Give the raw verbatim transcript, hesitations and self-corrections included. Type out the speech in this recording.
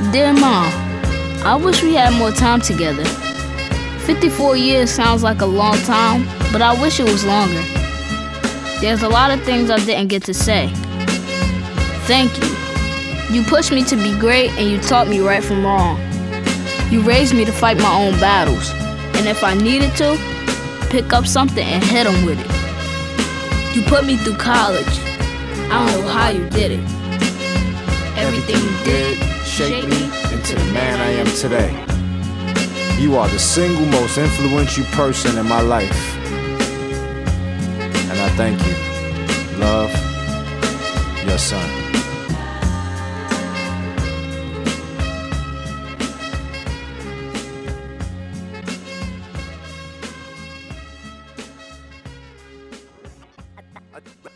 Dear Mom, I wish we had more time together. fifty-four years sounds like a long time, but I wish it was longer. There's a lot of things I didn't get to say. Thank you. You pushed me to be great and you taught me right from wrong. You raised me to fight my own battles, and if I needed to, pick up something and hit them with it. You put me through college. I don't know how you did it. Everything you did shaped me into the man I am today. You are the single most influential person in my life, and I thank you. Love, your son.